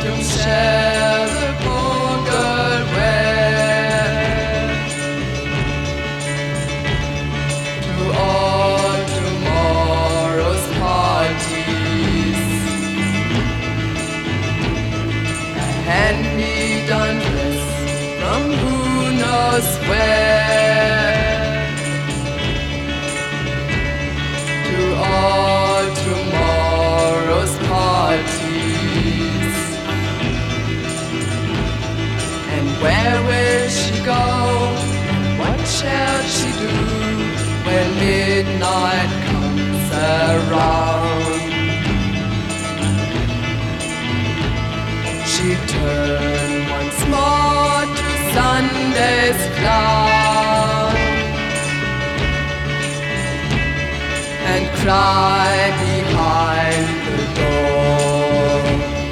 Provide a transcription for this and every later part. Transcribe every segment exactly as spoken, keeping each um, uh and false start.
costume shall the poor girl wear to all tomorrow's parties? A hand-me-down dress from who knows where to all tomorrow's parties. And where will she go? What shall she do when midnight comes around? She turned once more to Sunday's clown and cry behind the door.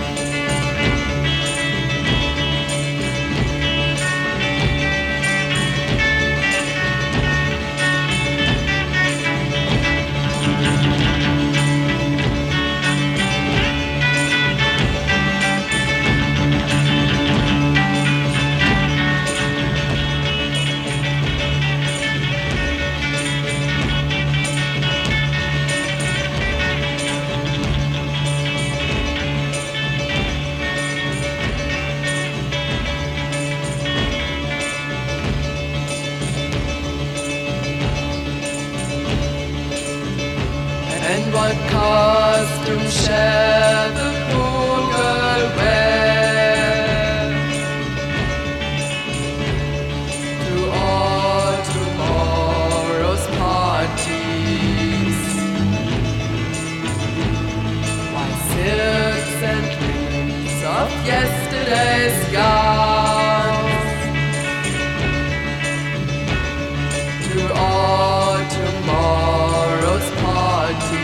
And what costume shall the poor girl wear to all tomorrow's parties? Why, silks and linens of yesterday's gowns to all tomorrow's parties.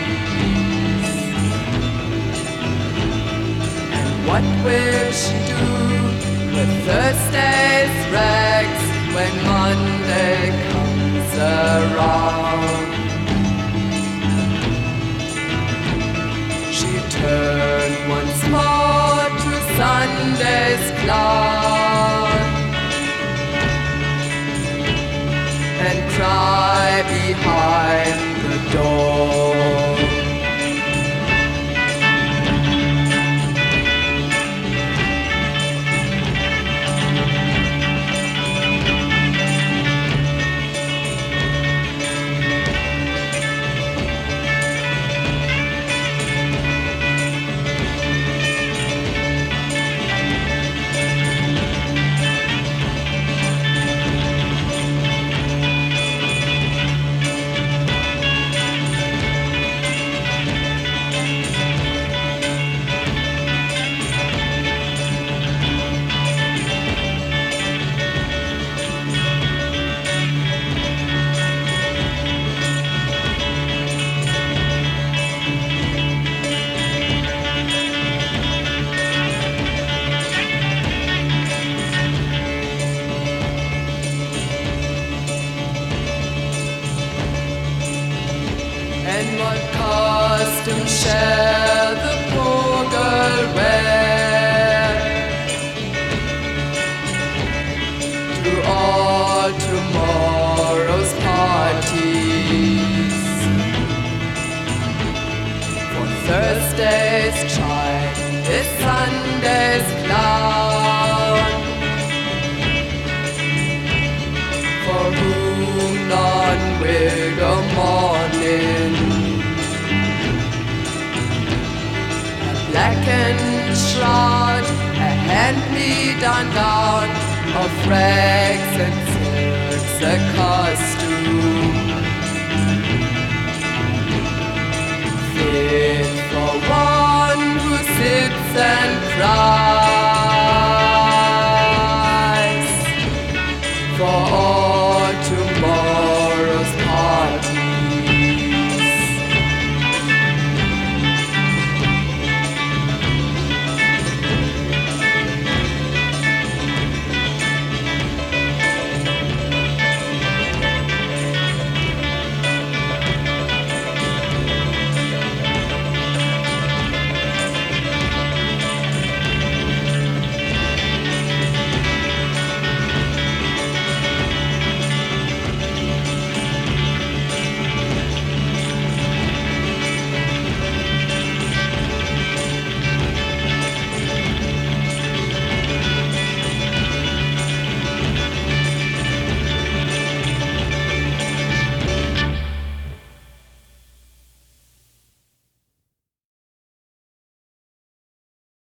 What will she do with Thursday's rags when Monday comes around? She turned once more to Sunday's clown and cry behind the door. And what costume shall the poor girl wear to all tomorrow's parties? For Thursday's child is Sunday's clown, for whom none will go mourning. Blackened shroud, a hand-me-down gown of rags and silks, a costume fit for one who sits and cries.